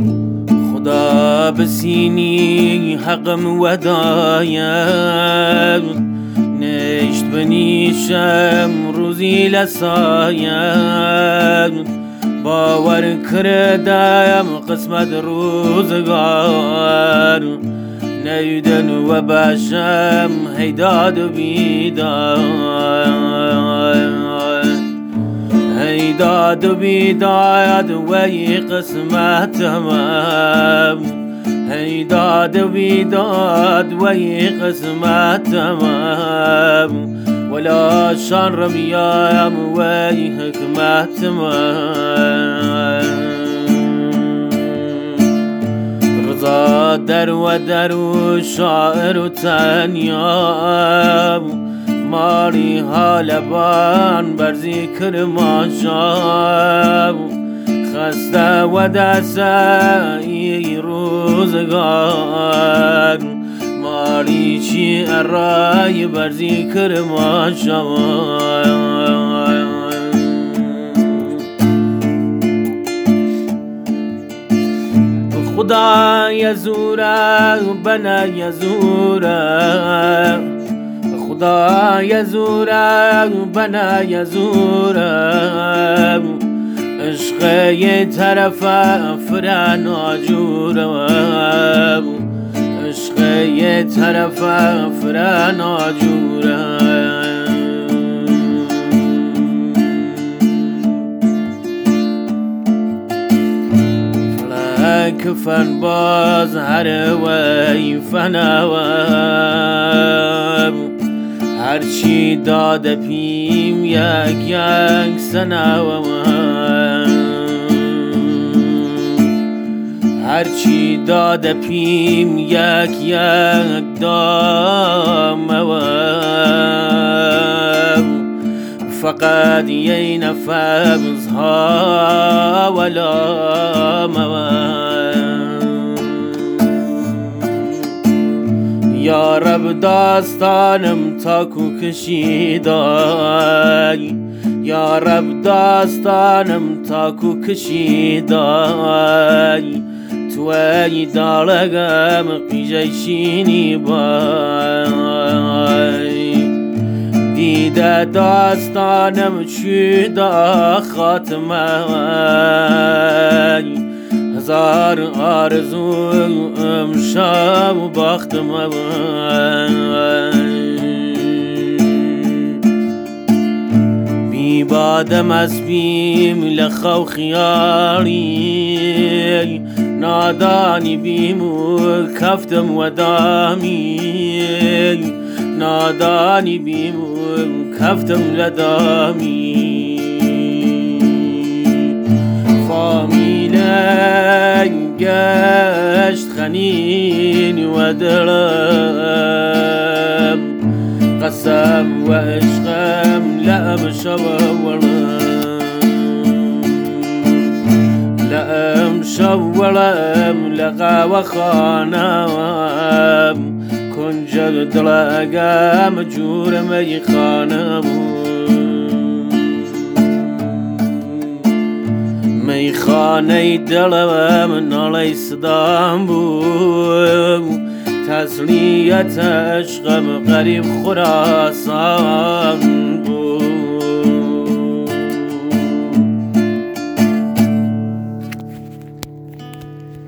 خدا بسینی حقم ودایم نشت بنیشم روزی لسایم باور کردم قسمت روزگار نیدن و باشم هیداد و بیداد هیداد و بیداد وی قسمتم هیداد و بیداد وی قسمتم ولا شر بيام وي حكمت رضا در و در و شاعر و تنیا ماری حال بان بر ذکر ما شاب خسته و دسایی روزگار ماری چی ارای بر ذکر ما شواد خدا یزورا بنا یزورا خدا یزورا بنا یزورا عشق یه طرف فران آجورا عشق یه طرف فران آجورا فلک فن باز هر وی فنوام هرچی داده پیم یک یک سنوام هرچی داده پیم یک یک داموام فقط یه نفس ها ولا موام یا رب داستانم تاکو کشیدای یا رب داستانم تاکو کشیدای توی دالگم قیجشینی بای دیده داستانم چیدا خاتمه هزار آرزو امشب باختمه بادم از بیم لخو خیالی نادانی بیم و کفتم و دامی نادانی بیم و کفتم لدامی فامیله گشت خنین و دلم قسم و عشقم لأم شولم لقا و خانم کنجل دلقم جور می خانم می خانه دلم نالی صدام بود تسلیت عشقم غریب خراسان بود